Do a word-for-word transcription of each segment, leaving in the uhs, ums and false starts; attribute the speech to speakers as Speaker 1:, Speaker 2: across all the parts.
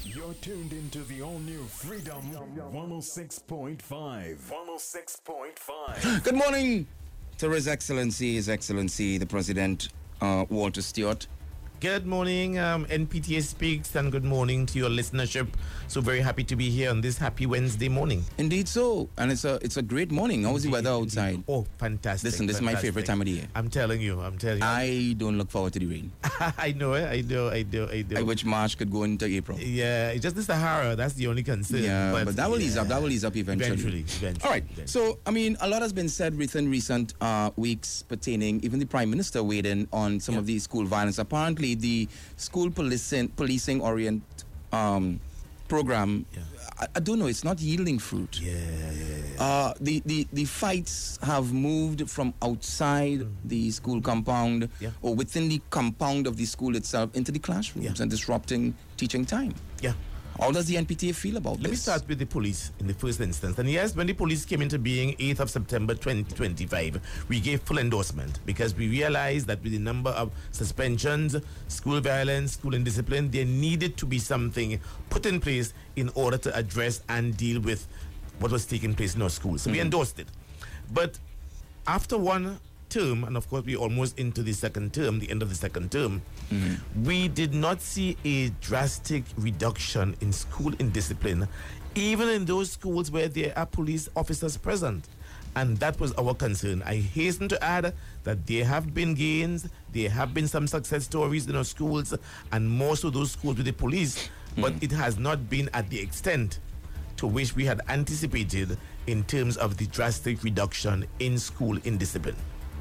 Speaker 1: You're tuned into the all-new Freedom one oh six point five. one oh six point five.
Speaker 2: Good morning to His Excellency, His Excellency, the President, uh, Walter Stewart.
Speaker 3: Good morning, um, N P T A Speaks, and good morning to your listenership. So very happy to be here on this happy Wednesday morning.
Speaker 2: Indeed so. And it's a it's a great morning. How's the weather outside?
Speaker 3: Indeed. Oh, fantastic.
Speaker 2: Listen, this
Speaker 3: fantastic.
Speaker 2: is my favorite time of the year.
Speaker 3: I'm telling you, I'm telling you.
Speaker 2: I don't look forward to the rain.
Speaker 3: I know it, I do, I do, I do.
Speaker 2: I wish March could go into April.
Speaker 3: Yeah, it's just the Sahara, that's the only concern.
Speaker 2: Yeah, but, but that will
Speaker 3: yeah.
Speaker 2: ease up, that will ease up eventually.
Speaker 3: Eventually, eventually.
Speaker 2: All right,
Speaker 3: eventually.
Speaker 2: so, I mean, a lot has been said within recent uh, weeks pertaining, even the Prime Minister weighed in on some
Speaker 3: yeah.
Speaker 2: of the school violence. Apparently, the school policing, policing orient um, program,
Speaker 3: yeah.
Speaker 2: I, I don't know, it's not yielding fruit.
Speaker 3: Yeah, yeah, yeah.
Speaker 2: Uh, the, the, the fights have moved from outside mm. the school compound
Speaker 3: yeah.
Speaker 2: or within the compound of the school itself into the classrooms
Speaker 3: yeah.
Speaker 2: and disrupting teaching time.
Speaker 3: Yeah.
Speaker 2: How does the N P T A feel about
Speaker 3: Let
Speaker 2: this?
Speaker 3: me start with the police in the first instance. And yes, when the police came into being eighth of September twenty twenty-five, we gave full endorsement because we realized that with the number of suspensions, school violence, school indiscipline, there needed to be something put in place in order to address and deal with what was taking place in our schools. So mm-hmm. we endorsed it. But after one term, and of course we're almost into the second term, the end of the second term, mm-hmm. we did not see a drastic reduction in school indiscipline, even in those schools where there are police officers present. And that was our concern. I hasten to add that there have been gains, there have been some success stories in our schools, and more so those schools with the police, mm-hmm. but it has not been at the extent to which we had anticipated in terms of the drastic reduction in school indiscipline.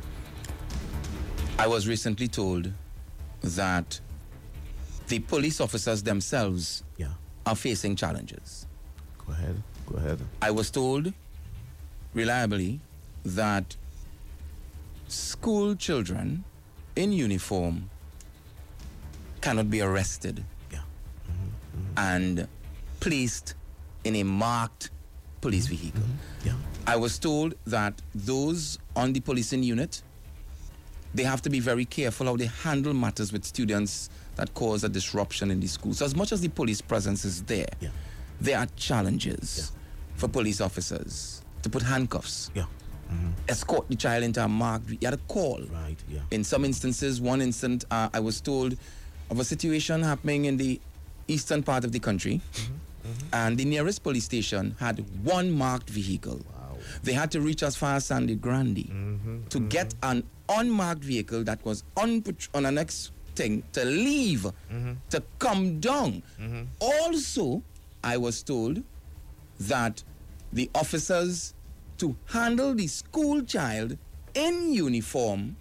Speaker 2: I was recently told that the police officers themselves
Speaker 3: yeah.
Speaker 2: are facing challenges.
Speaker 3: Go ahead, go ahead.
Speaker 2: I was told reliably that school children in uniform cannot be arrested
Speaker 3: yeah. mm-hmm, mm-hmm.
Speaker 2: and placed in a marked police vehicle.
Speaker 3: Mm-hmm. Yeah.
Speaker 2: I was told that those on the policing unit, they have to be very careful how they handle matters with students that cause a disruption in the school. So as much as the police presence is there,
Speaker 3: yeah.
Speaker 2: there are challenges
Speaker 3: yeah.
Speaker 2: for police officers to put handcuffs,
Speaker 3: yeah. mm-hmm.
Speaker 2: escort the child into a marked, you had a call.
Speaker 3: Right, yeah.
Speaker 2: In some instances, one instant, uh, I was told of a situation happening in the eastern part of the country, mm-hmm. Mm-hmm. and the nearest police station had one marked vehicle.
Speaker 3: Wow.
Speaker 2: They had to reach as far as Sandy Grande
Speaker 3: mm-hmm.
Speaker 2: to
Speaker 3: mm-hmm.
Speaker 2: get an unmarked vehicle that was on on the next thing to leave,
Speaker 3: mm-hmm.
Speaker 2: to come down.
Speaker 3: Mm-hmm.
Speaker 2: Also, I was told that the officers to handle the school child in uniform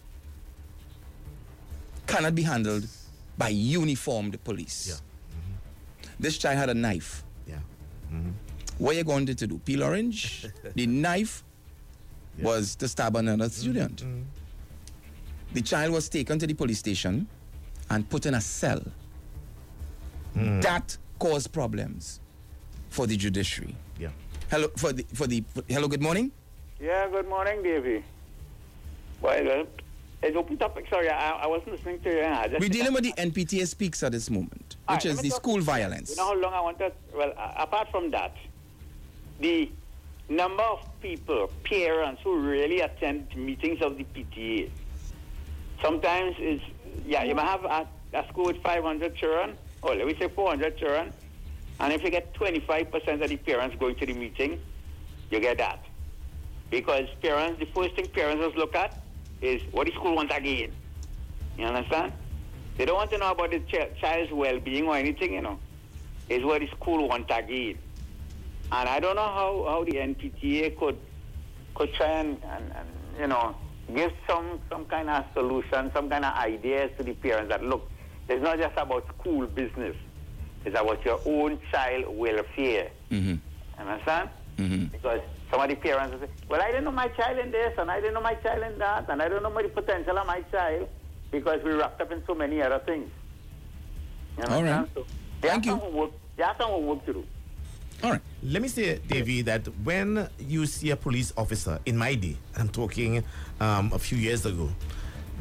Speaker 2: cannot be handled by uniformed police.
Speaker 3: Yeah. Mm-hmm.
Speaker 2: This child had a knife.
Speaker 3: Yeah. Mm-hmm.
Speaker 2: What are you going to do? Peel orange? The knife yeah. was to stab another student.
Speaker 3: Mm-hmm.
Speaker 2: The child was taken to the police station and put in a cell. Mm. That caused problems for the judiciary.
Speaker 3: Yeah.
Speaker 2: Hello, for the for the for, hello. Good morning.
Speaker 4: Yeah. Good morning, Davey. Well, it's open topic. Sorry, I, I wasn't listening to you. Yeah,
Speaker 2: We're dealing with the N P T A Speaks at this moment, which
Speaker 4: right,
Speaker 2: is the
Speaker 4: talk,
Speaker 2: school violence.
Speaker 4: You know how long I wanted? Well, uh, apart from that, the number of people, parents who really attend meetings of the P T A. Sometimes is yeah, you might have a, a school with five hundred children, or let me say four hundred children, and if you get twenty-five percent of the parents going to the meeting, you get that. Because parents, the first thing parents must look at is what the school wants again. You understand? They don't want to know about the ch- child's well-being or anything, you know. It's what the school wants again. And I don't know how, how the N P T A could could try and, and, and you know, give some, some kind of solution, some kind of ideas to the parents that, look, it's not just about school business. It's about your own child welfare.
Speaker 2: Mm-hmm.
Speaker 4: Understand?
Speaker 2: Mm-hmm.
Speaker 4: Because some of the parents will say, well, I didn't know my child in this, and I didn't know my child in that, and I don't know the potential of my child, because we're wrapped up in so many other things. You
Speaker 2: All right.
Speaker 4: So
Speaker 2: Thank you.
Speaker 4: Homework, they have some homework to do.
Speaker 3: All right. Let me say, Davey, that when you see a police officer in my day, I'm talking um, a few years ago,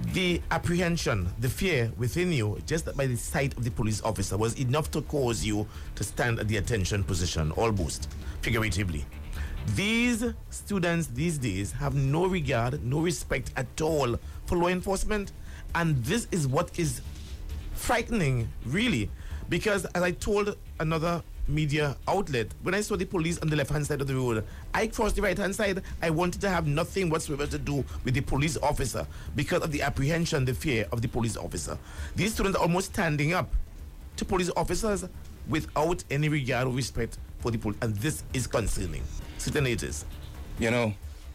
Speaker 3: the apprehension, the fear within you, just by the sight of the police officer, was enough to cause you to stand at the attention position, almost, figuratively. These students these days have no regard, no respect at all for law enforcement. And this is what is frightening, really. Because as I told another media outlet, when I saw the police on the left-hand side of the road, I crossed the right-hand side. I wanted to have nothing whatsoever to do with the police officer because of the apprehension, the fear of the police officer. These students are almost standing up to police officers without any regard or respect for the police. And this is concerning. Certainly it is.
Speaker 2: You know,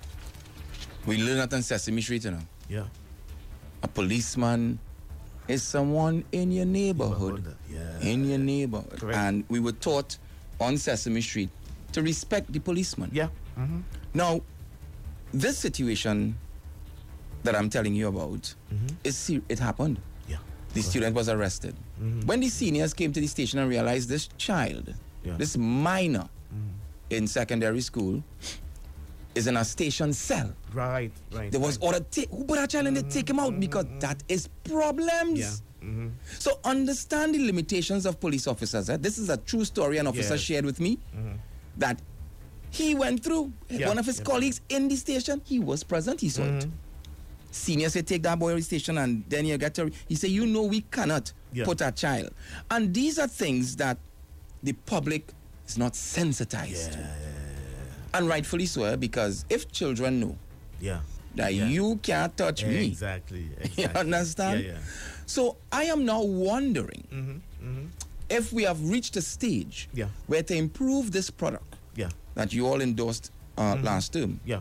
Speaker 2: we learn that on Sesame Street, you know.
Speaker 3: Yeah.
Speaker 2: A policeman is someone in your neighborhood.
Speaker 3: Yeah.
Speaker 2: In your neighborhood.
Speaker 3: Correct.
Speaker 2: And we were taught on Sesame Street to respect the policeman.
Speaker 3: Yeah. Mm-hmm.
Speaker 2: Now, this situation that I'm telling you about,
Speaker 3: Mm-hmm.
Speaker 2: is ser- it happened.
Speaker 3: Yeah.
Speaker 2: The student was arrested.
Speaker 3: Mm-hmm.
Speaker 2: When the seniors came to the station and realized this child,
Speaker 3: Yeah.
Speaker 2: this minor
Speaker 3: Mm-hmm.
Speaker 2: in secondary school, is in a station cell.
Speaker 3: Right, right.
Speaker 2: There was
Speaker 3: right.
Speaker 2: order, take, who put that child in there, take him out, because that is problems.
Speaker 3: Yeah. Mm-hmm.
Speaker 2: So understand the limitations of police officers. eh? This is a true story an officer
Speaker 3: Yes.
Speaker 2: shared with me, that he went through.
Speaker 3: Yeah,
Speaker 2: One of his
Speaker 3: yeah.
Speaker 2: colleagues in the station, he was present, he saw it. Senior said, take that boy to the station, and then you get to, he said, you know we cannot
Speaker 3: Yeah.
Speaker 2: put a child. And these are things that the public is not sensitized to. And rightfully so, eh, because if children know
Speaker 3: Yeah.
Speaker 2: that
Speaker 3: Yeah.
Speaker 2: you can't touch me,
Speaker 3: Exactly. exactly.
Speaker 2: you understand?
Speaker 3: Yeah, yeah.
Speaker 2: So I am now wondering
Speaker 3: Mm-hmm, mm-hmm.
Speaker 2: if we have reached a stage
Speaker 3: Yeah.
Speaker 2: where to improve this product
Speaker 3: Yeah.
Speaker 2: that you all endorsed uh,
Speaker 3: Mm-hmm.
Speaker 2: last term,
Speaker 3: Yeah.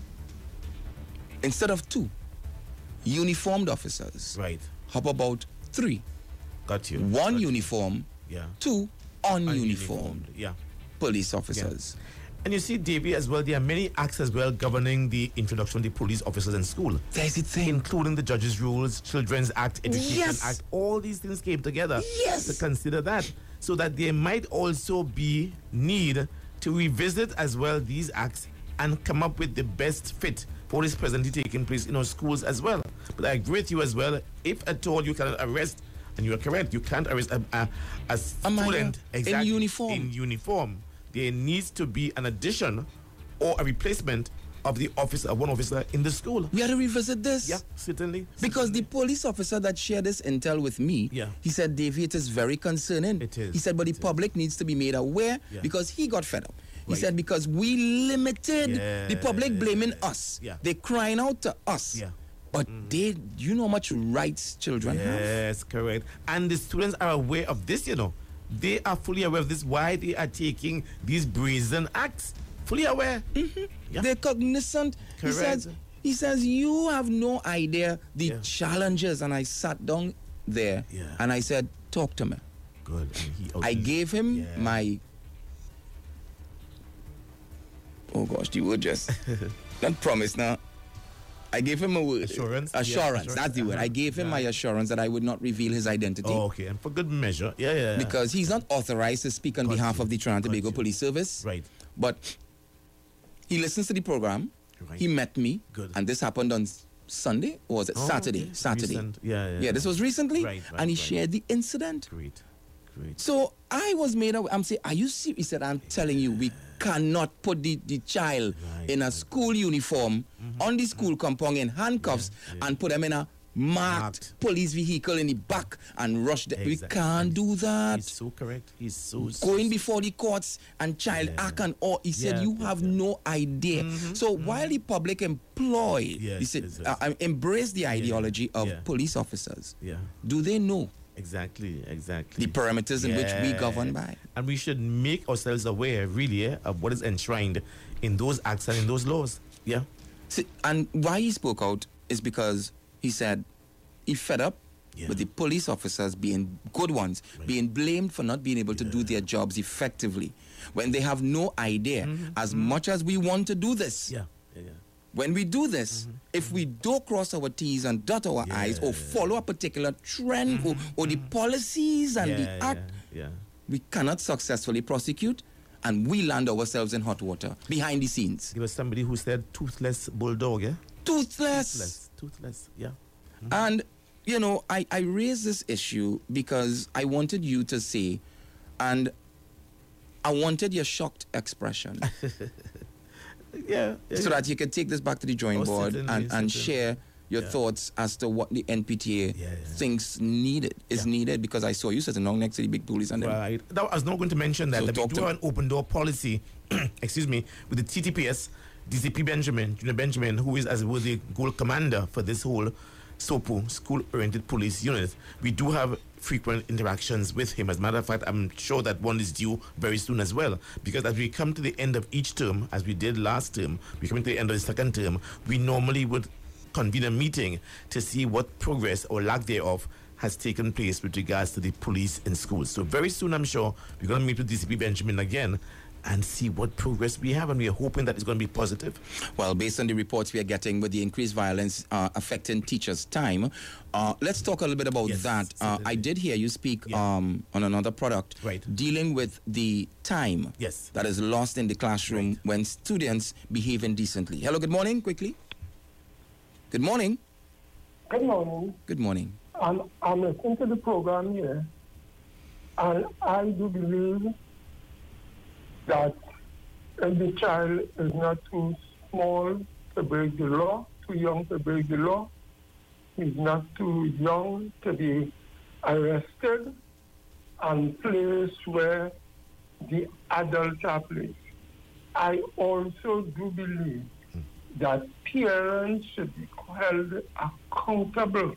Speaker 2: instead of two uniformed officers,
Speaker 3: Right.
Speaker 2: how about three?
Speaker 3: Got you.
Speaker 2: One
Speaker 3: Got you.
Speaker 2: uniform,
Speaker 3: Yeah.
Speaker 2: two ununiformed
Speaker 3: Yeah.
Speaker 2: police officers.
Speaker 3: And you see, Davey, as well, there are many acts as well governing the introduction of the police officers in school,
Speaker 2: There's the thing.
Speaker 3: including the Judges' Rules, Children's Act, Education
Speaker 2: Yes.
Speaker 3: Act. All these things came together
Speaker 2: Yes.
Speaker 3: to consider that, so that there might also be need to revisit as well these acts and come up with the best fit for what is presently taking place in our schools as well. But I agree with you as well. If at all you cannot arrest, and you are correct, you can't arrest a, a, a
Speaker 2: A minor
Speaker 3: student
Speaker 2: in uniform.
Speaker 3: in uniform. There needs to be an addition or a replacement of the officer, one officer in the school.
Speaker 2: We had to revisit this.
Speaker 3: Yeah, certainly.
Speaker 2: Because the
Speaker 3: certainly.
Speaker 2: police officer that shared this intel with me,
Speaker 3: Yeah.
Speaker 2: he said, Davey, it is very concerning.
Speaker 3: It is.
Speaker 2: He said, but the
Speaker 3: It is.
Speaker 2: public needs to be made aware
Speaker 3: Yeah.
Speaker 2: because he got fed up. He
Speaker 3: Right.
Speaker 2: said, because we limited the public blaming us.
Speaker 3: Yeah.
Speaker 2: They're crying out to us.
Speaker 3: Yeah.
Speaker 2: But they, you know how much rights children have?
Speaker 3: Yes, correct. And the students are aware of this, you know. They are fully aware of this, why they are taking these brazen acts. Fully aware. Mm-hmm. Yeah.
Speaker 2: They're cognizant. He
Speaker 3: Correct.
Speaker 2: says, he says, you have no idea the
Speaker 3: Yeah.
Speaker 2: challenges. And I sat down there
Speaker 3: Yeah.
Speaker 2: and I said, talk to me.
Speaker 3: Good. And he, oh,
Speaker 2: I
Speaker 3: he-
Speaker 2: gave him
Speaker 3: Yeah.
Speaker 2: my, oh gosh, the word just, not promise now. I gave him a word.
Speaker 3: Assurance? Yeah,
Speaker 2: Assurance,
Speaker 3: assurance.
Speaker 2: that's the word. I gave him my
Speaker 3: Right.
Speaker 2: assurance that I would not reveal his identity.
Speaker 3: Oh, okay. And for good measure. Yeah, yeah.
Speaker 2: Because he's not authorized to speak on
Speaker 3: Got
Speaker 2: behalf
Speaker 3: you.
Speaker 2: of the Trinidad
Speaker 3: Got
Speaker 2: Tobago
Speaker 3: you.
Speaker 2: Police Service.
Speaker 3: Right.
Speaker 2: But he listens to the program.
Speaker 3: Right.
Speaker 2: He met me.
Speaker 3: Good.
Speaker 2: And this happened on Sunday, or was it
Speaker 3: Oh,
Speaker 2: Saturday?
Speaker 3: okay.
Speaker 2: Saturday.
Speaker 3: Recent. Yeah, yeah.
Speaker 2: Yeah, this was recently.
Speaker 3: Right, right,
Speaker 2: and he
Speaker 3: right.
Speaker 2: shared the incident.
Speaker 3: Great. Great.
Speaker 2: So I was made aware. I'm saying, are you serious? He said, I'm telling you, we cannot put the, the child
Speaker 3: Right,
Speaker 2: in a
Speaker 3: right.
Speaker 2: school uniform on the school compound in handcuffs
Speaker 3: Yeah, yeah.
Speaker 2: and put them in a marked,
Speaker 3: Marked.
Speaker 2: police vehicle in the back and rush them. We
Speaker 3: Exactly.
Speaker 2: can't do that.
Speaker 3: He's so correct. He's so, so
Speaker 2: Going before the courts and child
Speaker 3: Yeah.
Speaker 2: act and all. He said,
Speaker 3: Yeah,
Speaker 2: you
Speaker 3: yeah,
Speaker 2: have
Speaker 3: yeah.
Speaker 2: no idea. So while the public employ,
Speaker 3: Yes,
Speaker 2: he said,
Speaker 3: yes, yes.
Speaker 2: uh, uh, embrace the ideology of
Speaker 3: yeah.
Speaker 2: police officers,
Speaker 3: Yeah.
Speaker 2: do they know
Speaker 3: Exactly, exactly.
Speaker 2: the parameters in which we
Speaker 3: Yeah.
Speaker 2: govern by?
Speaker 3: And we should make ourselves aware, really, eh, of what is enshrined in those acts and in those laws. Yeah.
Speaker 2: See, and why he spoke out is because he said he fed up
Speaker 3: Yeah.
Speaker 2: with the police officers being good ones,
Speaker 3: Right.
Speaker 2: being blamed for not being able to do their jobs effectively when they have no idea. As much as we want to do this,
Speaker 3: Yeah. Yeah. yeah.
Speaker 2: when we do this, if we don't cross our T's and dot our I's or follow a particular trend or, or the policies and
Speaker 3: yeah,
Speaker 2: the act,
Speaker 3: yeah, yeah.
Speaker 2: we cannot successfully prosecute, and we land ourselves in hot water behind the scenes.
Speaker 3: There was somebody who said toothless bulldog, yeah?
Speaker 2: Toothless.
Speaker 3: Toothless. Toothless, yeah.
Speaker 2: And, you know, I, I raised this issue because I wanted you to say, and I wanted your shocked expression.
Speaker 3: yeah, yeah.
Speaker 2: So that you could take this back to the drawing
Speaker 3: Oh,
Speaker 2: board
Speaker 3: certainly,
Speaker 2: and, and
Speaker 3: certainly.
Speaker 2: share your
Speaker 3: Yeah.
Speaker 2: thoughts as to what the N P T A
Speaker 3: Yeah, yeah.
Speaker 2: thinks needed, is
Speaker 3: Yeah.
Speaker 2: needed, because I saw you sitting down next to the big police and then
Speaker 3: Right. Now, I was not going to mention that,
Speaker 2: So
Speaker 3: that we
Speaker 2: talk
Speaker 3: do
Speaker 2: to
Speaker 3: have an open door policy, excuse me, with the T T P S, D C P Benjamin, Junior Benjamin, who is as well the goal commander for this whole SOPO, School-Oriented Police Unit. We do have frequent interactions with him. As a matter of fact, I'm sure that one is due very soon as well, because as we come to the end of each term, as we did last term, we come to the end of the second term, we normally would convene a meeting to see what progress or lack thereof has taken place with regards to the police in schools. So very soon, I'm sure, we're going to meet with D C P Benjamin again and see what progress we have, and we are hoping that it's going to be positive.
Speaker 2: Well, based on the reports we are getting with the increased violence uh, affecting teachers' time, uh, let's talk a little bit about
Speaker 3: Yes,
Speaker 2: that. Uh, I did hear you speak
Speaker 3: Yeah.
Speaker 2: um, on another product
Speaker 3: Right.
Speaker 2: dealing with the time
Speaker 3: Yes.
Speaker 2: that is lost in the classroom
Speaker 3: Right.
Speaker 2: when students behave indecently. Hello, good morning, quickly. Good morning.
Speaker 5: Good morning.
Speaker 2: Good morning.
Speaker 5: I'm, I'm listening to the program here, and I do believe that if the child is not too small to break the law, too young to break the law, he's not too young to be arrested and placed where the adults are placed. I also do believe that parents should be held accountable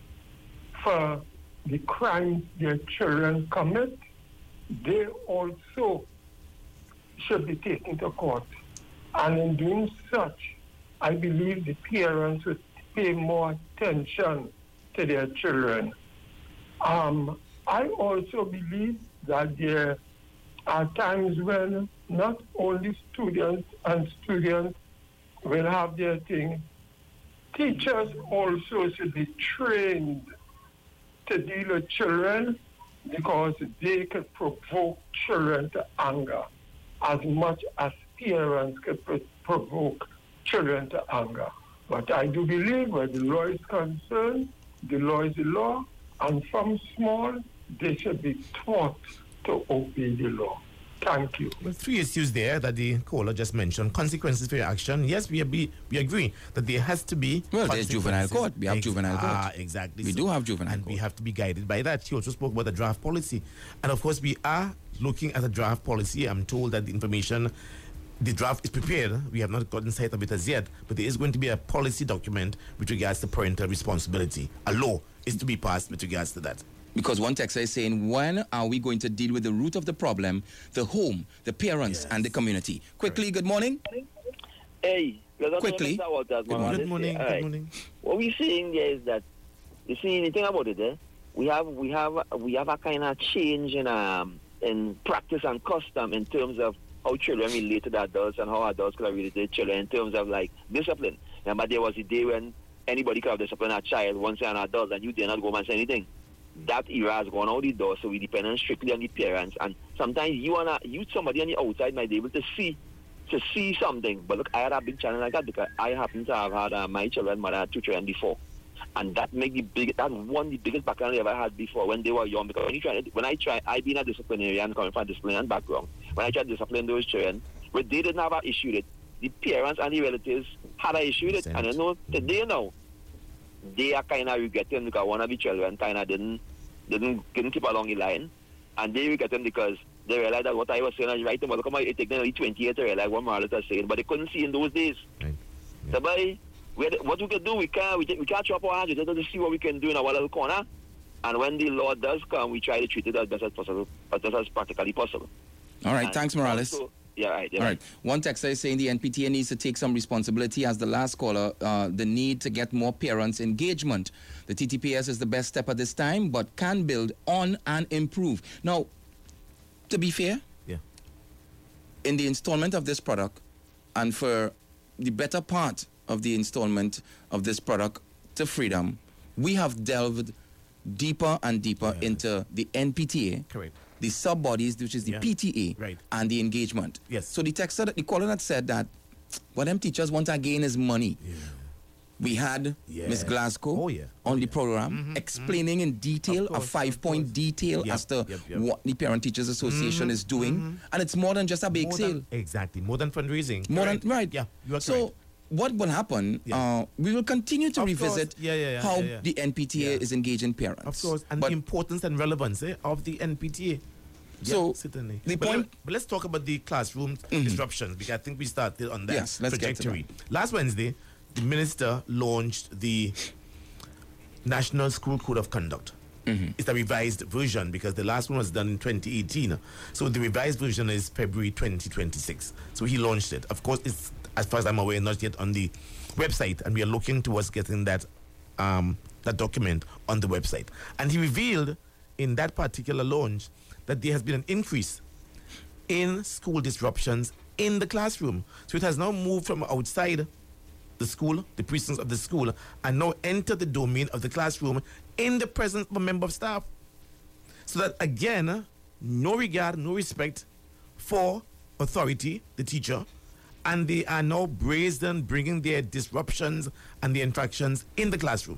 Speaker 5: for the crimes their children commit. They also should be taken to court. And in doing such, I believe the parents would pay more attention to their children. Um, I also believe that there are times when not only students and students will have their thing, teachers also should be trained to deal with children, because they could provoke children to anger as much as parents could pro- provoke children to anger. But I do believe where the law is concerned, the law is the law, and from small, they should be taught to obey the law. Thank you.
Speaker 3: Well, three issues there that the caller just mentioned. Consequences for your action. Yes, we be, we agree that there has to be.
Speaker 2: Well, there's juvenile
Speaker 3: consequences.
Speaker 2: court. We have
Speaker 3: Ex-
Speaker 2: juvenile court.
Speaker 3: Ah, exactly.
Speaker 2: We do have juvenile
Speaker 3: and
Speaker 2: court.
Speaker 3: we have to be guided by that. She also spoke about the draft policy, and of course, we are looking at a draft policy. I'm told that the information, the draft is prepared. We have not gotten sight of it as yet, but there is going to be a policy document with regards to parental responsibility. A law is to be passed with regards to that.
Speaker 2: Because one texter is saying, when are we going to deal with the root of the problem, the home, the parents,
Speaker 3: Yes.
Speaker 2: and the community? Quickly, good morning.
Speaker 6: Hey, good
Speaker 2: Quickly.
Speaker 6: Mister Walters,
Speaker 2: Good
Speaker 6: man.
Speaker 2: morning.
Speaker 3: Good morning.
Speaker 6: All
Speaker 3: Good
Speaker 6: right.
Speaker 3: morning.
Speaker 6: What we're saying there is that, you see, the thing about it, eh? we have we have we have a kind of change in um in practice and custom in terms of how children relate to the adults and how adults could relate to the children in terms of like discipline. Remember, there was a day when anybody could have disciplined a child once they're an adult and you did not go and say anything. That era has gone out the door, so we depend on strictly on the parents. And sometimes you and you, somebody on the outside, might be able to see to see something. But look, I had a big challenge like that because I happen to have had uh, my children, mother had two children before, and that make the big that one the biggest background I ever had before when they were young. Because when you try, when I try, I been a disciplinarian coming from a disciplinarian background. When I tried to discipline those children, but they didn't have an issue with it. The parents and the relatives had an issue with it, and you know today now they are kind of regretting because one of the children kind of didn't didn't didn't keep along the line, and they regretting because they realized that what I was saying is right. But come on, it took them only twenty years to realize what Marlon was saying, but they couldn't see in those days.
Speaker 3: Right.
Speaker 6: So, boy, we had- what we can do, we can't we, we can't chop our hands. We just have to see what we can do in our little corner. And when the law does come, we try to treat it as best as possible, as best as practically possible.
Speaker 2: All right,
Speaker 6: And
Speaker 2: thanks, Morales.
Speaker 6: also- yeah, right. Yeah,
Speaker 2: All right. One texter is saying the N P T A needs to take some responsibility, as the last caller, uh, the need to get more parents' engagement. The T T P S is the best step at this time, but can build on and improve. Now, to be fair,
Speaker 3: Yeah.
Speaker 2: in the installment of this product, and for the better part of the installment of this product to Freedom, we have delved deeper and deeper
Speaker 3: Yes.
Speaker 2: into the N P T A,
Speaker 3: Correct.
Speaker 2: the sub-bodies, which is the
Speaker 3: Yeah.
Speaker 2: P T A,
Speaker 3: Right.
Speaker 2: and the engagement.
Speaker 3: Yes.
Speaker 2: So the texter, the caller that said that what them teachers want to gain is money.
Speaker 3: Yeah.
Speaker 2: We had
Speaker 3: Yeah.
Speaker 2: Miss Glasgow
Speaker 3: Oh, yeah.
Speaker 2: on the program explaining in detail,
Speaker 3: Of course,
Speaker 2: a five-point
Speaker 3: of course.
Speaker 2: detail
Speaker 3: Yep,
Speaker 2: as to
Speaker 3: yep, yep.
Speaker 2: what the Parent Teachers Association is doing. And it's more than just a bake
Speaker 3: More
Speaker 2: sale.
Speaker 3: than, exactly. More than fundraising.
Speaker 2: More
Speaker 3: Correct.
Speaker 2: than, right.
Speaker 3: Yeah, you are
Speaker 2: So
Speaker 3: correct.
Speaker 2: what will happen,
Speaker 3: Yeah.
Speaker 2: uh, we will continue to
Speaker 3: Of
Speaker 2: revisit
Speaker 3: course. Yeah, yeah, yeah,
Speaker 2: how
Speaker 3: yeah, yeah.
Speaker 2: the N P T A
Speaker 3: Yeah.
Speaker 2: is engaging parents.
Speaker 3: Of course, and
Speaker 2: But-
Speaker 3: the importance and relevance eh, of the N P T A.
Speaker 2: So,
Speaker 3: Yeah, certainly.
Speaker 2: the
Speaker 3: but,
Speaker 2: point-
Speaker 3: let, but let's talk about the classroom disruptions because I think we started on that
Speaker 2: Yes, let's get to
Speaker 3: trajectory. Last Wednesday, the minister launched the National School Code of Conduct. It's a revised version because the last one was done in twenty eighteen. So the revised version is February twenty twenty-six. So he launched it. Of course, it's, as far as I'm aware, not yet on the website, and we are looking towards getting that um, that document on the website. And he revealed in that particular launch that there has been an increase in school disruptions in the classroom. So it has now moved from outside the school, the precincts of the school, and now enter the domain of the classroom in the presence of a member of staff. So that again, no regard, no respect for authority, the teacher, and they are now brazen bringing their disruptions and their infractions in the classroom.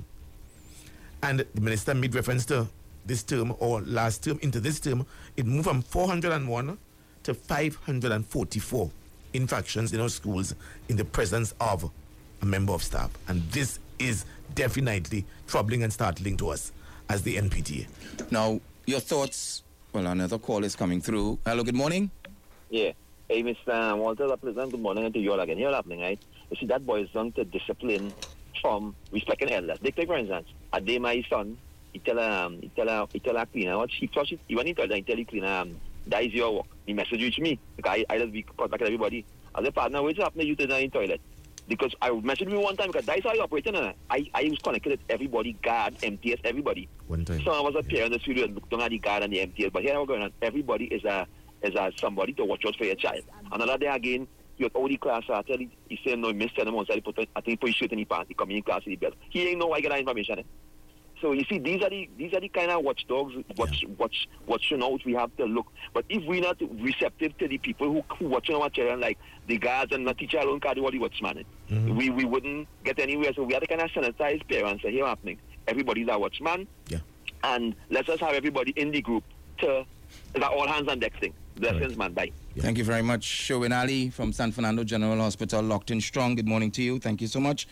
Speaker 3: And the minister made reference to this term or last term into this term. It moved from four hundred one to five hundred forty-four infractions in our schools in the presence of a member of staff. And this is definitely troubling and startling to us as the N P T A.
Speaker 2: Now, your thoughts. Well, another call is coming through. Hello, good morning.
Speaker 6: Yeah. Hey, Mister Walter, President, good morning to you all again. You're happening, right? You see, that boils down to discipline from respecting elders. They take, for instance, a day my son, he tell um, he tell her, he tell her cleaner, what she flush it, when he tell her, he tell you cleaner, um, that is your work. The message reach me, because I, I just be contacting everybody. As a partner, what's happening, you tell her in the toilet. Because I messaged me one time, because that's how I operating, and I, I was connected with everybody, guard, M T S, everybody.
Speaker 3: One time.
Speaker 6: So I was a parent in the studio and looked down at the guard and the M T S, but here we're going on, everybody is a is a somebody to watch out for your child. Another day again, you're all the class, I tell you, he said, no, he missed him outside, I think he put his shirt in the pants, he come in class, he belt. He ain't know I get that information. Eh? So you see, these are the these are the kind of watchdogs, watch
Speaker 3: Yeah.
Speaker 6: watch watching out we have to look. But if we're not receptive to the people who, who watching our children, like the guards and the teacher alone can't do what the watchman,
Speaker 3: Mm-hmm.
Speaker 6: we we wouldn't get anywhere. So we have to kind of sanitize parents and here happening. Everybody's a watchman,
Speaker 3: Yeah.
Speaker 6: and let's just have everybody in the group to that all hands on deck thing. Blessings, man. Bye.
Speaker 3: Yeah.
Speaker 2: Thank you very much, Sherwin Ali from San Fernando General Hospital, locked in strong. Good morning to you. Thank you so much.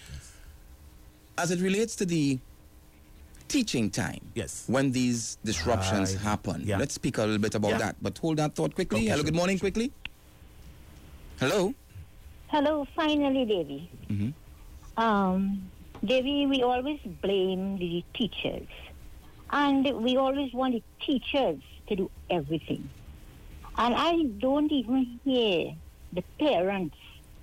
Speaker 2: As it relates to the teaching time,
Speaker 3: Yes.
Speaker 2: when these disruptions
Speaker 3: Right.
Speaker 2: happen,
Speaker 3: Yeah.
Speaker 2: let's speak a little bit about
Speaker 3: Yeah.
Speaker 2: that. But hold that thought quickly.
Speaker 3: Okay,
Speaker 2: Hello,
Speaker 3: sure,
Speaker 2: good morning,
Speaker 3: sure.
Speaker 2: quickly. Hello.
Speaker 7: Hello, finally, Devi.
Speaker 2: Mhm.
Speaker 7: Um, Devi, we always blame the teachers. And we always want the teachers to do everything. And I don't even hear the parents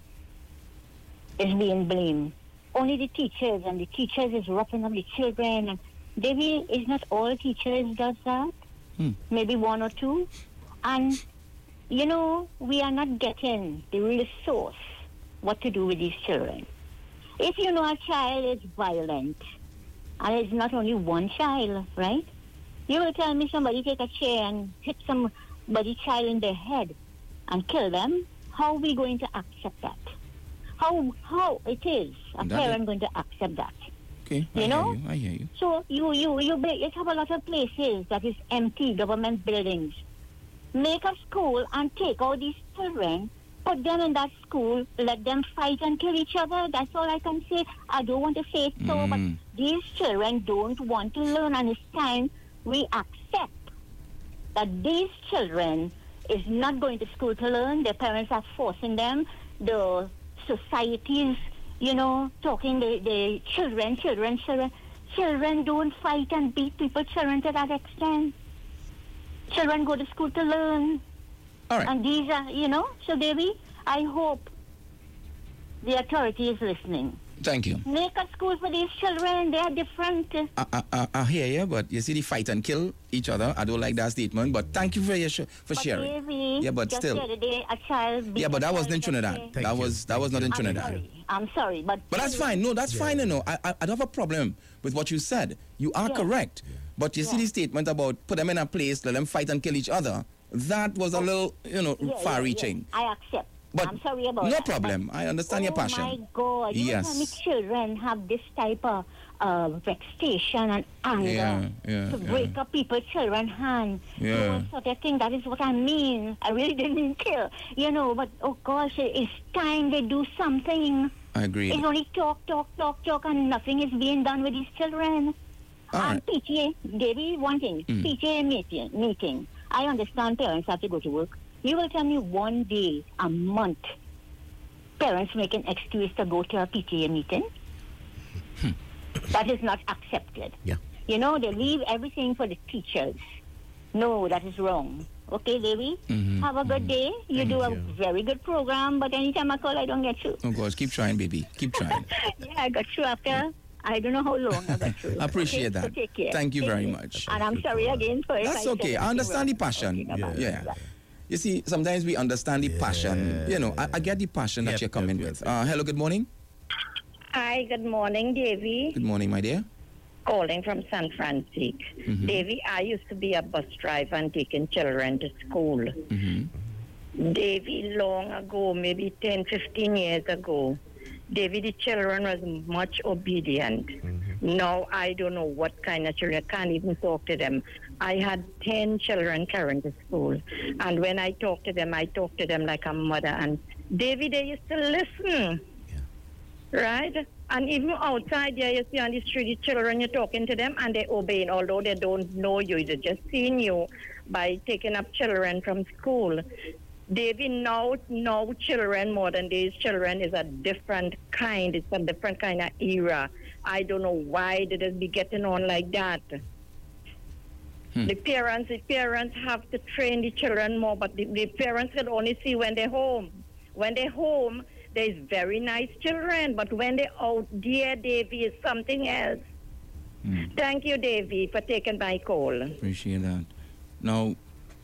Speaker 7: is being blamed. Only the teachers, and the teachers is roughing up the children. And Devi, is not all teachers does that.
Speaker 2: Hmm.
Speaker 7: Maybe one or two. And, you know, we are not getting the real source what to do with these children. If you know a child is violent, and it's not only one child, right? You will tell me somebody take a chair and hit somebody child in the head and kill them. How are we going to accept that? How how it is a
Speaker 2: That
Speaker 7: parent
Speaker 2: is-
Speaker 7: going to accept that?
Speaker 2: Okay. I
Speaker 7: You know?
Speaker 2: hear you. I hear you.
Speaker 7: So you you you ba- you have a lot of places that is empty government buildings. Make a school and take all these children, put them in that school, let them fight and kill each other. That's all I can say. I don't want to say it so, but
Speaker 2: Mm.
Speaker 7: these children don't want to learn, and it's time we accept that these children is not going to school to learn. Their parents are forcing them. The societies, you know, talking the, the children, children, children. Children don't fight and beat people, children to that extent. Children go to school to learn.
Speaker 2: All right.
Speaker 7: And these are, you know, so Devi, I hope the authority is listening.
Speaker 2: Thank you.
Speaker 7: Make a school for these children. They are different.
Speaker 2: I, I, I, I hear you, but you see the fight and kill each other. I don't like that statement, but thank you for your sh- for
Speaker 7: But
Speaker 2: sharing.
Speaker 7: Devi,
Speaker 2: Yeah, but
Speaker 7: just
Speaker 2: still.
Speaker 7: the other day, a child beat
Speaker 2: Yeah, but
Speaker 7: a
Speaker 2: that wasn't in
Speaker 7: child
Speaker 2: Trinidad.
Speaker 7: yesterday.
Speaker 3: Thank
Speaker 2: that
Speaker 3: you.
Speaker 2: was that was not in
Speaker 7: I'm
Speaker 2: Trinidad.
Speaker 7: sorry. I'm sorry, but
Speaker 2: But that's fine. No, that's fine. You know, I, I I don't have a problem with what you said. You are
Speaker 7: Yeah.
Speaker 2: correct. But you see
Speaker 7: Yeah.
Speaker 2: the statement about put them in a place, let them fight and kill each other. That was a little, you know,
Speaker 7: Yeah, yeah,
Speaker 2: far-reaching.
Speaker 7: yeah. I accept.
Speaker 2: But
Speaker 7: I'm sorry about
Speaker 2: no
Speaker 7: that.
Speaker 2: problem. I understand your passion.
Speaker 7: Oh my God! You
Speaker 2: Yes.
Speaker 7: know how many children have this type of uh, vexation and anger
Speaker 2: Yeah, yeah,
Speaker 7: to
Speaker 2: yeah.
Speaker 7: break up people's children's hand.
Speaker 2: Yeah.
Speaker 7: You know, sort of thing. That is what I mean. I really didn't mean kill. You know, but oh gosh, it's time they do something.
Speaker 2: I agree.
Speaker 7: It's only talk, talk, talk, talk, and nothing is being done with these children.
Speaker 2: All
Speaker 7: and
Speaker 2: right.
Speaker 7: P T A, Debbie, one thing,
Speaker 2: Mm.
Speaker 7: P T A meeting, meeting. I understand parents have to go to work. You will tell me one day a month parents make an excuse to go to a P T A meeting? That is not accepted.
Speaker 3: Yeah.
Speaker 7: You know, they leave everything for the teachers. No, that is wrong. Okay, Debbie?
Speaker 2: Mhm,
Speaker 7: Have a good day. You
Speaker 3: Thank
Speaker 7: do a
Speaker 3: you.
Speaker 7: very good program, but anytime I call, I don't get through.
Speaker 2: Oh, gosh, keep trying, baby. Keep trying.
Speaker 7: Yeah, I got through after, I don't know how long I got through.
Speaker 2: I appreciate
Speaker 7: Okay, so
Speaker 2: that.
Speaker 7: take care.
Speaker 2: Thank you
Speaker 7: Take
Speaker 2: very
Speaker 7: care.
Speaker 2: much.
Speaker 7: And I'm sorry again for if
Speaker 2: That's
Speaker 7: I
Speaker 2: okay.
Speaker 7: said
Speaker 2: I understand the
Speaker 7: anything wrong.
Speaker 2: passion.
Speaker 7: Okay, bye-bye.
Speaker 2: Yeah.
Speaker 7: Bye.
Speaker 2: You see, sometimes we understand the passion. You know, I, I get the passion that
Speaker 3: Yep,
Speaker 2: you're coming
Speaker 3: yep,
Speaker 2: with.
Speaker 3: yep,
Speaker 2: Uh, hello, good morning.
Speaker 7: Hi, good morning, Davy.
Speaker 2: Good morning, my dear.
Speaker 7: Calling from San Francisco.
Speaker 2: Mhm.
Speaker 7: Davy, I used to be a bus driver and taking children to school.
Speaker 2: hmm
Speaker 7: Davy, long ago, maybe ten, fifteen years ago, Davy, the children was much obedient. Now, I don't know what kind of children. I can't even talk to them. I had ten children carrying to school. And when I talk to them, I talk to them like a mother. And Davy, they used to listen. Right? And even outside there, you see on the street, the children, you're talking to them and they obeying, although they don't know you. They're just seeing you by taking up children from school. David, now, now children, modern days children, is a different kind. It's a different kind of era. I don't know why they just be getting on like that.
Speaker 2: Hmm.
Speaker 7: The parents, the parents have to train the children more, but the, the parents can only see when they're home. When they're home, there's very nice children, but when they're out there, Davy, is something else.
Speaker 2: Hmm.
Speaker 7: Thank you, Davy, for taking my call.
Speaker 2: Appreciate that. Now,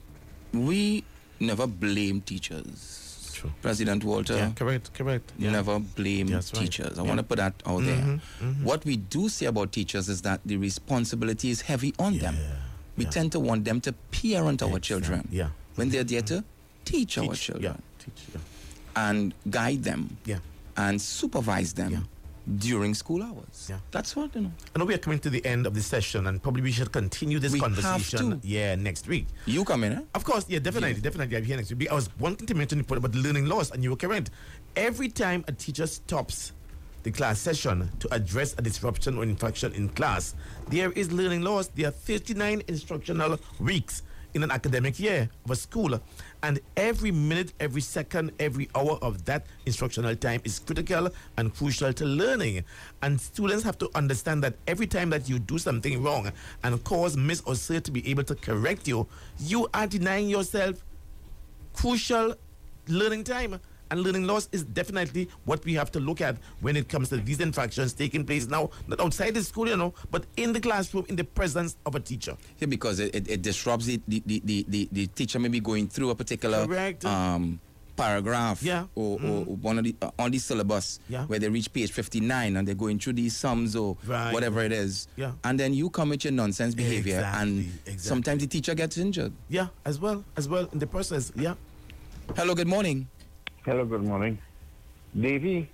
Speaker 2: we never blame teachers.
Speaker 3: True.
Speaker 2: President Walter,
Speaker 3: Yeah, correct, correct.
Speaker 2: you
Speaker 3: Yeah.
Speaker 2: never blame
Speaker 3: That's right.
Speaker 2: teachers. I
Speaker 3: Yeah.
Speaker 2: want to put that out there.
Speaker 3: Mhm, mhm.
Speaker 2: What we do say about teachers is that the responsibility is heavy on them. We
Speaker 3: yeah.
Speaker 2: tend to want them to parent our
Speaker 3: Exactly.
Speaker 2: children
Speaker 3: Yeah.
Speaker 2: when they're there to teach, our
Speaker 3: Teach,
Speaker 2: children
Speaker 3: Yeah, teach, yeah.
Speaker 2: and guide them
Speaker 3: Yeah.
Speaker 2: and supervise them
Speaker 3: Yeah.
Speaker 2: during school hours.
Speaker 3: Yeah.
Speaker 2: That's what, you know.
Speaker 3: I know we are coming to the end of the session, and probably we should continue this
Speaker 2: We have
Speaker 3: conversation.
Speaker 2: to.
Speaker 3: Yeah, next week.
Speaker 2: You come in, eh?
Speaker 3: Of course, yeah, definitely, definitely. I'm here next week. I was wanting to mention the point about learning loss, and you were correct. Every time a teacher stops the class session to address a disruption or infraction in class, there is learning loss. There are thirty-nine instructional weeks in an academic year of a school, and every minute, every second, every hour of that instructional time is critical and crucial to learning. And students have to understand that every time that you do something wrong and cause Miss or Sir to be able to correct you, you are denying yourself crucial learning time. And learning loss is definitely what we have to look at when it comes to these infractions taking place now, not outside the school, you know, but in the classroom, in the presence of a teacher.
Speaker 2: Yeah, because it, it, it disrupts the, the, the, the, the, the teacher maybe going through a particular
Speaker 3: Correct.
Speaker 2: um, paragraph
Speaker 3: Yeah.
Speaker 2: or, or one of the uh, on the syllabus
Speaker 3: Yeah.
Speaker 2: where they reach page fifty-nine and they're going through these sums or
Speaker 3: Right.
Speaker 2: whatever it is.
Speaker 3: Yeah.
Speaker 2: And then you come with your nonsense behavior and
Speaker 3: Exactly, exactly.
Speaker 2: sometimes the teacher gets injured.
Speaker 3: Yeah, as well, as well in the process. Yeah.
Speaker 2: Hello, good morning.
Speaker 8: Hello, good morning. Davy,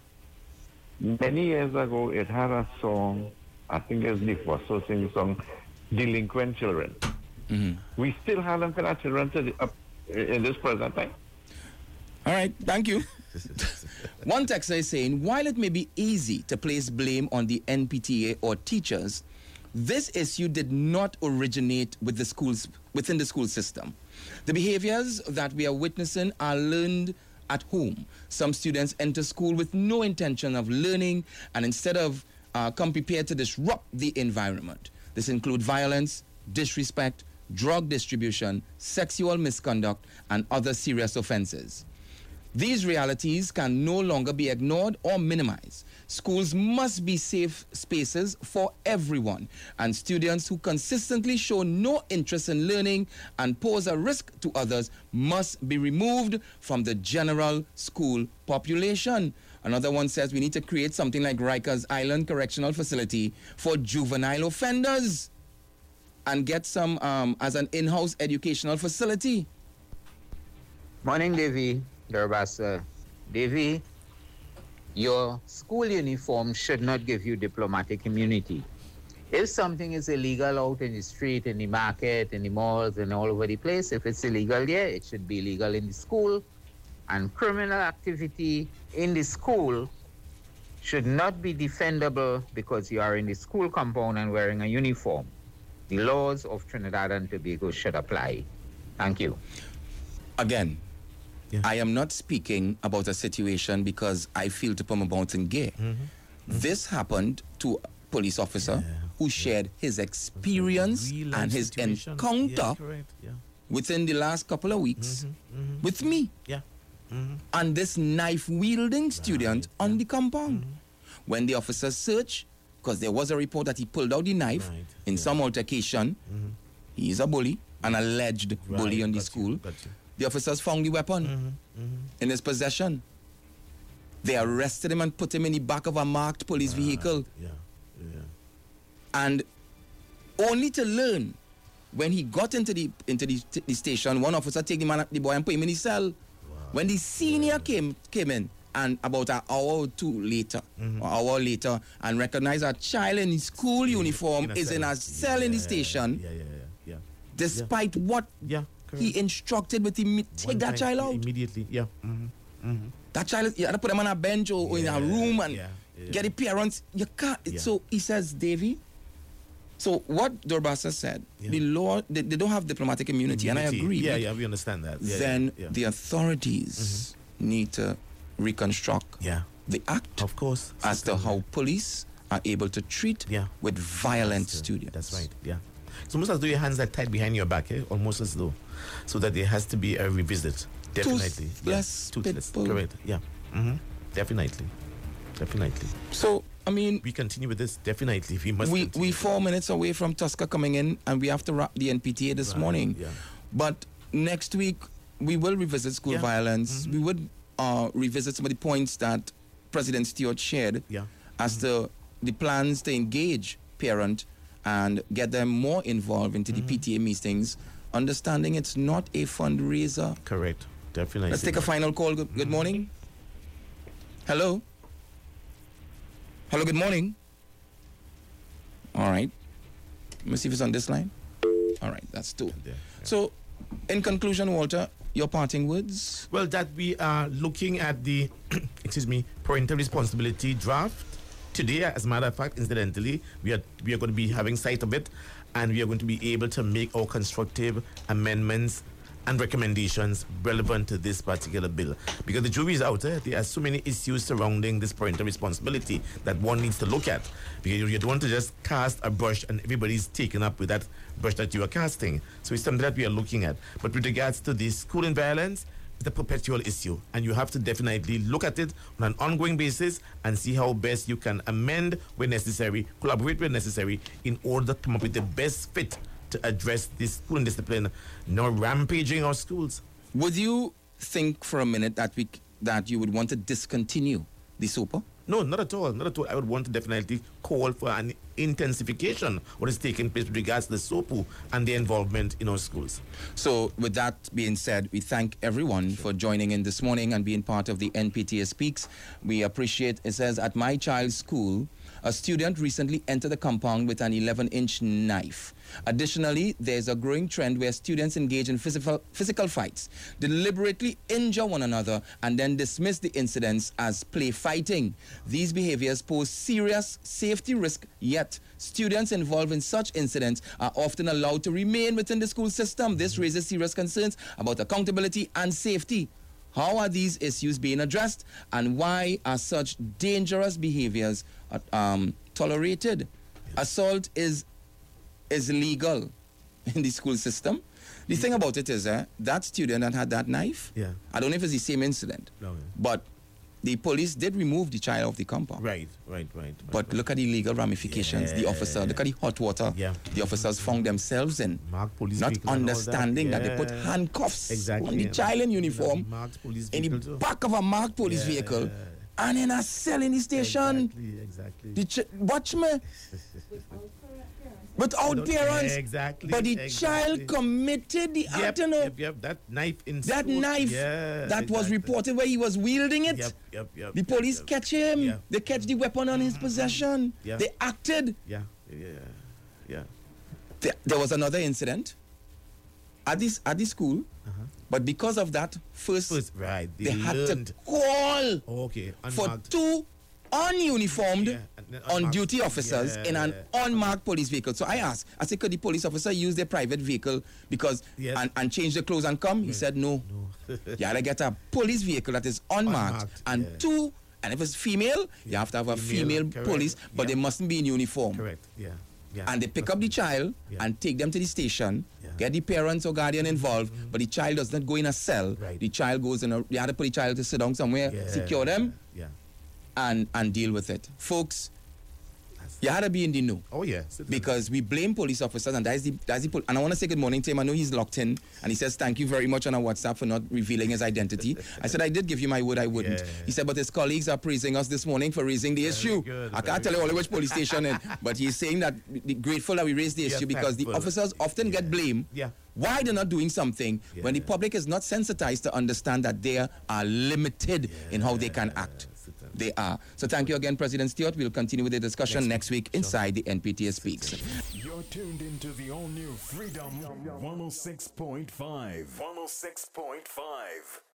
Speaker 8: many years ago, it had a song, I think it's the first so sing the song, Delinquent Children.
Speaker 2: Mhm.
Speaker 8: We still have them for our children to the, uh, in this present time.
Speaker 2: All right, thank you. One texter is saying, while it may be easy to place blame on the N P T A or teachers, this issue did not originate with the schools within the school system. The behaviors that we are witnessing are learned at home. Some students enter school with no intention of learning and instead of uh, come prepared to disrupt the environment. This includes violence, disrespect, drug distribution, sexual misconduct, and other serious offenses. These realities can no longer be ignored or minimized. Schools must be safe spaces for everyone, and students who consistently show no interest in learning and pose a risk to others must be removed from the general school population. Another one says we need to create something like Rikers Island Correctional Facility for juvenile offenders and get some um, as an in-house educational facility.
Speaker 9: Morning, Davy. Darbasa. Davy, your school uniform should not give you diplomatic immunity. If something is illegal out in the street, in the market, in the malls, and all over the place, if it's illegal there, it should be illegal in the school. And criminal activity in the school should not be defendable because you are in the school compound and wearing a uniform. The laws of Trinidad and Tobago should apply. Thank you.
Speaker 2: Again,
Speaker 3: Yeah.
Speaker 2: I am not speaking about a situation because I feel to put my mountain gear.
Speaker 3: Mm-hmm.
Speaker 2: This happened to a police officer
Speaker 3: Yeah.
Speaker 2: who shared his experience
Speaker 3: Real life
Speaker 2: and his
Speaker 3: situation.
Speaker 2: encounter
Speaker 3: Yeah, correct. Yeah.
Speaker 2: within the last couple of weeks
Speaker 3: Mm-hmm.
Speaker 2: with me
Speaker 3: Yeah. Mm-hmm.
Speaker 2: and this knife-wielding student
Speaker 3: Right,
Speaker 2: on the compound. When the officers searched, because there was a report that he pulled out the knife
Speaker 3: Right,
Speaker 2: in
Speaker 3: yeah.
Speaker 2: some altercation, he is a bully, an alleged bully
Speaker 3: Right,
Speaker 2: on the
Speaker 3: got you,
Speaker 2: school.
Speaker 3: got you.
Speaker 2: The officers found the weapon in his possession. They arrested him and put him in the back of a marked police vehicle.
Speaker 3: Yeah. Yeah.
Speaker 2: And only to learn when he got into the into the, the station, one officer take the man, the boy, and put him in the cell. When the senior came came in, and about an hour or two later, or hour later, and recognized a child in his school uniform
Speaker 3: In a
Speaker 2: is in a cell in the station,
Speaker 3: Yeah, yeah, yeah. yeah.
Speaker 2: despite what
Speaker 3: Yeah.
Speaker 2: he
Speaker 3: correct.
Speaker 2: instructed with him, take
Speaker 3: One
Speaker 2: that
Speaker 3: time,
Speaker 2: child out.
Speaker 3: immediately. Yeah. Mm-hmm.
Speaker 2: That child, is, you had to put him on a bench or, or in a
Speaker 3: Yeah,
Speaker 2: room and
Speaker 3: yeah, yeah.
Speaker 2: get the parents. You can't.
Speaker 3: Yeah.
Speaker 2: So he says, Davy. So what Dorbasa said,
Speaker 3: Yeah.
Speaker 2: the law, they, they don't have diplomatic immunity, and I
Speaker 3: Immunity.
Speaker 2: agree.
Speaker 3: Yeah, yeah, we understand that. Yeah,
Speaker 2: then
Speaker 3: yeah, yeah.
Speaker 2: the authorities need to reconstruct
Speaker 3: Yeah,
Speaker 2: the act
Speaker 3: of course.
Speaker 2: as to
Speaker 3: Certainly.
Speaker 2: how police are able to treat
Speaker 3: Yeah.
Speaker 2: with violent
Speaker 3: That's, uh,
Speaker 2: students.
Speaker 3: That's right. Yeah. It's almost as though your hands are tied behind your back, eh? Almost as though, so that there has to be a revisit. Definitely.
Speaker 2: Toothless
Speaker 3: Yeah. Toothless.
Speaker 2: pitbull.
Speaker 3: Correct. Yeah. Mm-hmm. Definitely. Definitely.
Speaker 2: So I mean,
Speaker 3: We continue with this. Definitely. We must.
Speaker 2: we
Speaker 3: continue.
Speaker 2: we four minutes away from Tusker coming in, and we have to wrap the N P T A this
Speaker 3: Right,
Speaker 2: morning.
Speaker 3: yeah.
Speaker 2: But next week we will revisit school
Speaker 3: Yeah.
Speaker 2: violence. We would uh, revisit some of the points that President Stewart shared
Speaker 3: Yeah.
Speaker 2: as to the plans to engage parent and get them more involved into the P T A meetings, understanding it's not a fundraiser.
Speaker 3: Correct. Definitely.
Speaker 2: Let's take a final call. Good, good morning. Hello. Hello, good morning. All right. Let me see if it's on this line. All right, that's two.
Speaker 3: Yeah, yeah.
Speaker 2: So, in conclusion, Walter, your parting words?
Speaker 3: Well, that we are looking at the, excuse me, parental responsibility draft today. As a matter of fact, incidentally, we are we are going to be having sight of it, and we are going to be able to make our constructive amendments and recommendations relevant to this particular bill. Because the jury is out there. There are so many issues surrounding this parental responsibility that one needs to look at. Because you, you don't want to just cast a brush and everybody's taken up with that brush that you are casting. So it's something that we are looking at. But with regards to the school and violence, it's a perpetual issue. And you have to definitely look at it on an ongoing basis and see how best you can amend when necessary, collaborate when necessary, in order to come up with the best fit to address this school discipline, no rampaging our schools.
Speaker 2: Would you think for a minute that we that you would want to discontinue the SOPA?
Speaker 3: No, not at all. Not at all. I would want to definitely call for an intensification of what is taking place with regards to the SOPU and their involvement in our schools.
Speaker 2: So, with that being said, we thank everyone for joining in this morning and being part of the N P T A Speaks. We appreciate, it says, at my child's school, a student recently entered the compound with an eleven inch knife. Additionally, there's a growing trend where students engage in physical, physical fights, deliberately injure one another, and then dismiss the incidents as play fighting. These behaviors pose serious safety risk, yet students involved in such incidents are often allowed to remain within the school system. This raises serious concerns about accountability and safety. How are these issues being addressed, and why are such dangerous behaviors uh, um, tolerated? Assault is is legal in the school system. The thing about it is, eh, that student that had that knife,
Speaker 3: Yeah.
Speaker 2: I don't know if it's the same incident,
Speaker 3: No, yeah.
Speaker 2: but the police did remove the child off the compound.
Speaker 3: Right, right, right. right
Speaker 2: But look at the legal ramifications. The officer, look at the hot water
Speaker 3: Yeah.
Speaker 2: the officers found themselves in.
Speaker 3: Marked police
Speaker 2: Not
Speaker 3: vehicle and all that.
Speaker 2: understanding that. they put
Speaker 3: Yeah.
Speaker 2: handcuffs
Speaker 3: Exactly,
Speaker 2: on the
Speaker 3: yeah.
Speaker 2: child in uniform
Speaker 3: Marked police
Speaker 2: in the
Speaker 3: vehicle too.
Speaker 2: back of a marked police
Speaker 3: Yeah,
Speaker 2: vehicle
Speaker 3: yeah.
Speaker 2: and in a cell in the station.
Speaker 3: Exactly, exactly.
Speaker 2: The ch- watch me. Without
Speaker 3: Without-
Speaker 2: parents.
Speaker 3: Exactly.
Speaker 2: But the
Speaker 3: exactly.
Speaker 2: child committed the
Speaker 3: Yep,
Speaker 2: act, you know.
Speaker 3: yep, yep. That knife in
Speaker 2: That
Speaker 3: school.
Speaker 2: knife
Speaker 3: Yeah,
Speaker 2: that was
Speaker 3: exactly.
Speaker 2: reported where he was wielding it.
Speaker 3: Yep, yep, yep.
Speaker 2: The
Speaker 3: yep,
Speaker 2: police
Speaker 3: yep.
Speaker 2: catch him.
Speaker 3: Yeah.
Speaker 2: They catch the weapon on his possession.
Speaker 3: Yeah.
Speaker 2: They acted.
Speaker 3: Yeah, yeah, yeah.
Speaker 2: There, there was another incident at this at the school, but because of that first,
Speaker 3: First, right. They,
Speaker 2: they had
Speaker 3: learned.
Speaker 2: to call
Speaker 3: Oh, okay.
Speaker 2: for
Speaker 3: Unmarked.
Speaker 2: two ununiformed
Speaker 3: Yeah, and then
Speaker 2: on
Speaker 3: unmarked.
Speaker 2: duty officers
Speaker 3: Yeah,
Speaker 2: in an
Speaker 3: yeah.
Speaker 2: unmarked police vehicle. So I asked, I said, could the police officer use their private vehicle because
Speaker 3: Yes.
Speaker 2: and, and change the clothes and come? He said no.
Speaker 3: No.
Speaker 2: You gotta get a police vehicle that is unmarked,
Speaker 3: Unmarked,
Speaker 2: and
Speaker 3: yeah.
Speaker 2: two. And if it's female, you have to have a
Speaker 3: Female,
Speaker 2: female
Speaker 3: correct.
Speaker 2: police, but
Speaker 3: Yeah.
Speaker 2: they mustn't be in uniform.
Speaker 3: Correct. Yeah. Yeah.
Speaker 2: And they pick up the child
Speaker 3: Yeah.
Speaker 2: and take them to the station,
Speaker 3: Yeah.
Speaker 2: get the parents or guardian involved, but the child does not go in a cell.
Speaker 3: Right.
Speaker 2: The child goes in a, you have to put the child to sit down somewhere,
Speaker 3: Yeah.
Speaker 2: secure them,
Speaker 3: Yeah.
Speaker 2: and, and deal with it. Folks, you had to be in the know.
Speaker 3: Oh, yeah. certainly.
Speaker 2: Because we blame police officers, and that's the that's the pol- and I want to say good morning to him. I know he's locked in, and he says thank you very much on our WhatsApp for not revealing his identity. I said I did give you my word I wouldn't.
Speaker 3: Yeah.
Speaker 2: He said, but his colleagues are praising us this morning for raising the issue.
Speaker 3: good,
Speaker 2: I
Speaker 3: very
Speaker 2: can't tell you all which police station, in, but he's saying that the- grateful that we raised the
Speaker 3: Yeah,
Speaker 2: issue because the
Speaker 3: thankful.
Speaker 2: officers often get blamed.
Speaker 3: Yeah.
Speaker 2: Why they're not doing something when the
Speaker 3: Yeah.
Speaker 2: public is not sensitized to understand that they are limited in how they can act.
Speaker 3: certainly.
Speaker 2: They are. So thank you again, President Stewart. We'll continue with the discussion next, week inside the N P T A Speaks.
Speaker 1: You're tuned into the all-new Freedom one oh six point five. one oh six point five.